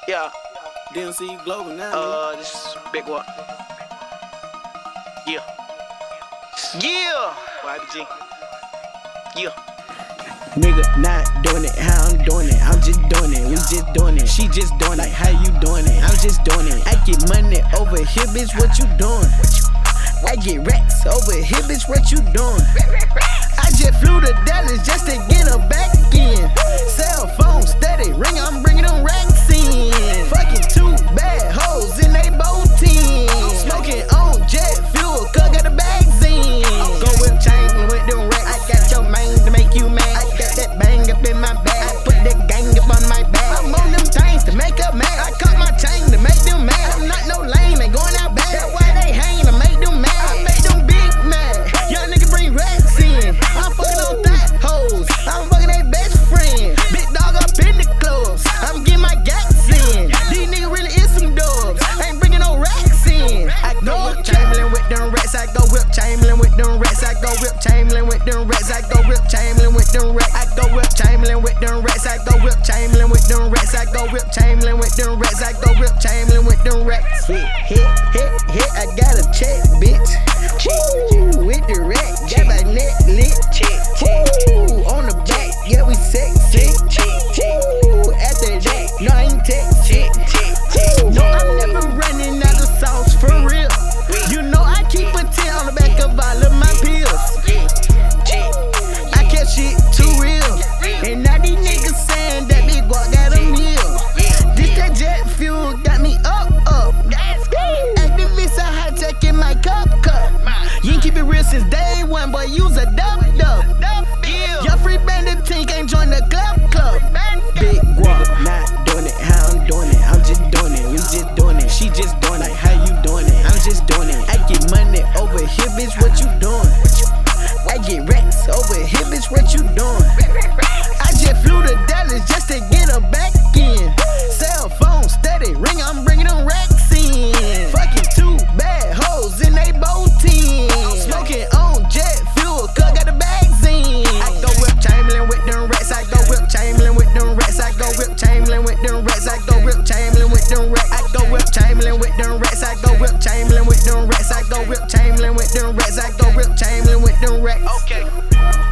Yeah. DMC Global now. This is Big What? Yeah. Yeah. YBG. Yeah. Nigga not doing it, how I'm doing it. I'm just doing it, we just doing it. She just doing it, how you doing it? I'm just doing it. I get money over here, bitch, what you doing? I get racks over here, bitch, what you doing? I just flew to Dallas just to get her back in. Cell phone steady ring, I'm bringing them racks in. Fucking two bad hoes in they both team. Smoking on jet fuel, cause got the bags in. Go with chain with them racks. I got your man to make you mad. I got that bang up in my bag. I put that gang up on my back. I'm on them things to make up mad. I cut my chain to make them mad. I'm not no lame, ain't going out bad. That's why they hanging to make them mad. I make them big mad. Young nigga bring racks in. I'm fucking on that hoes. I'm fucking they best friend. Big dog up in the clubs. I'm getting my gats in. These niggas really is some dubs. Ain't bringing no racks in. I go whip Chamberlain with them racks. I go whip Chamberlain with them racks. I go whip Chamberlain with them racks. I go whip Chamberlain with them racks. I go whip Chamberlain with them racks. I go whip Chamberlain with them racks. I go whip Chamberlain with them racks. I go whip Chamberlain with them racks. Hit. I got a check, bitch. Ooh, with the rack. Got my neck lit. Ooh, on the back. Yeah, we sexy. Ooh, after that, no, I ain't texting. No, I'm never running out of sauce for real. You know I keep a 10 on the back of all of my pills. I catch shit too real. And now these niggas saying that Big Guap got a meal. This that jet fuel got me up. Activists are high tech in my cup. You ain't keep it real since day one, boy, use a dub. Your free bandit team can't join the club. Big Guap, not doing it, how I'm doing it. I'm just doing it, we just doing it. She just doing it, how you doing it? I'm just doing it. I get money over here, bitch, what you doing? I get racks over here, bitch, what you doing? I just flew to Dallas just to get her back in. Cell phone steady ring, I'm bringing them racks in. Fucking two bad hoes in they both team. Smoking on jet fuel, cause got the bags in. I go whip Chamberlain with them racks. I go whip Chamberlain with them racks. I go whip Chamberlain with them racks. I go whip Chamberlain with them racks. I go whip Chamberlain with them racks. I go whip Chamberlain with them racks. I go whip Chamberlain with them racks. I go whip Chamberlain with them racks. Okay.